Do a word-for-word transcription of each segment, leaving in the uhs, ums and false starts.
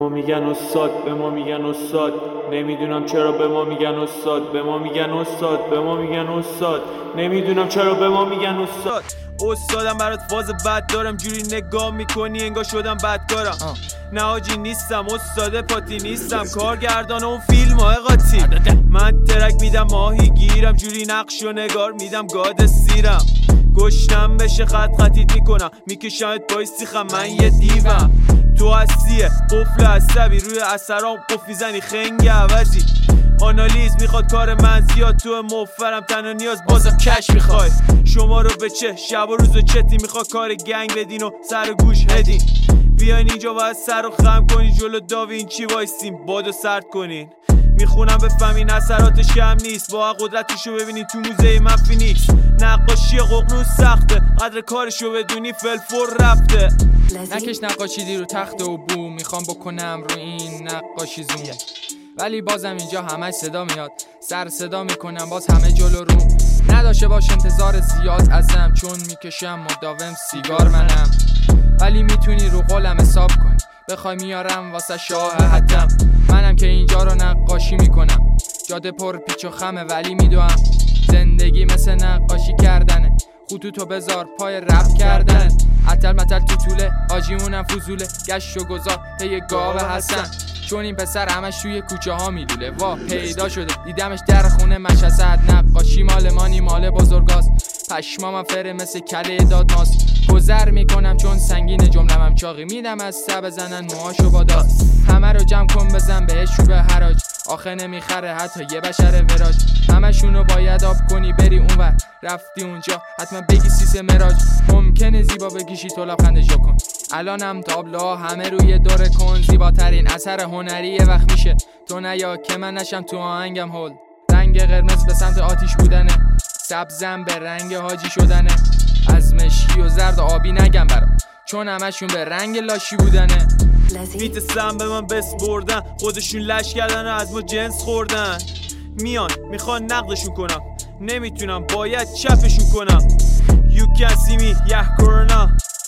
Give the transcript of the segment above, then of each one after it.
ما میگن استاد، به ما میگن استاد، نمیدونم چرا به ما میگن استاد، به ما میگن استاد، به ما میگن استاد، نمیدونم چرا به ما میگن استاد. استادم برات فاز بد دارم، جوری نگاه میکنی انگار شدم بدکارم. نه حاجی نیستم، استاد پاتی نیستم، کارگردان اون فیلم های قاطی. من ترک میدم ماهی گیرم، جوری نقش و نگار میدم گاد سیرم. گشنم بشه خط خطیت میکنم، میکشمت پای سیخم، من یه دیوم. تو هستیه قفل عصبی روی اثرام قفل میزنی خنگ عوضی. آنالیز میخواد کار من زیاد، تو مفرم تنها نیاز بازم کش میخوای. شما رو به چه شب و روز و چتی میخواد کار گنگ بدین و سر و گوش هدین. بیاین اینجا باید سر و خم کنین، جلو داوینچی وایستیم بادو سرد کنین. میخونم بفهمین اثراتش کم نیست، با قدرتشو ببینین تو موزه من فینیکس. نقاشی ققنوس سخته، قدر کارشو بدونی فلفور رفته. نکش نقاشی دی رو تخت و بوم، میخوام بکنم رو این نقاشی زوم، ولی بازم اینجا همش صدا میاد، سر صدا میکنم باز همه جلو رو. نداشته باش انتظار زیاد ازم، چون میکشم مداوم سیگار منم، ولی میتونی رو قولم حساب کنی، بخوای میارم واسه شاه حتم. منم که اینجا رو نقاشی میکنم، جاده پر پیچ و خمه ولی میدوام. زندگی مثل نقاشی کردنه، خطوطو بذار پای رپ کردن. عتل متل تو طوله، حاجیمونم فضوله، گشت و گذار پی گاو هستن. چون این پسر همش توی کوچه ها میلوله، وا پیدا شده دیدمش در خونه مشهد. نقاشی مال مانی مال بزرگاست، پشمامم فره مثل کله داد ماست. گذر میکنم چون سنگین جمله‌ام چاقی، میدم از سر بزنن موهاشو با داست. همه رو جمع کن بزن بهش چوب حراج، آخه نمیخره حتی یه بشر وراج. همشونو باید آب کنی بری اونور، رفتی اونجا حتما بگی سیسه مراج. ممکنه زیبا بکشی تو لبخند ژو کن، الانم تابلوها همه روی دور کن. زیباترین اثر هنری یه وقت میشه تو نیا که من نشم تو آهنگم هول. رنگ قرمز به سمت آتیش بودنه، سبزم به رنگ حاجی شدنه. از مشکی و زرد و آبی نگم برات، چون همشون به رنگ لاشی بودنه. بیت سم به من بس بردن، خودشون لش کردن و از ما جنس خوردن. میان میخوان نقدشون کنم، نمیتونم باید چپشون کنم. You can see me yeah corona،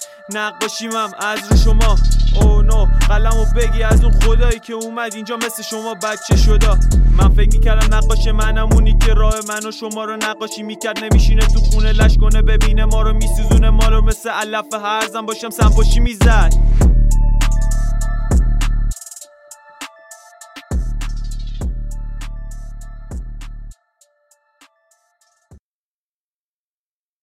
نقاشیمم از رو شما. او نو قلمو بگی از اون خدایی که اومد اینجا مثل شما بچه شدا. من فکر میکردم نقاش منم اونی که راه منو شما رو نقاشی میکرد. نمیشینه تو خونه لش کنه ببینه ما رو، میسوزونه ما رو مثل علف هرزم باشم سنپاشی میزد.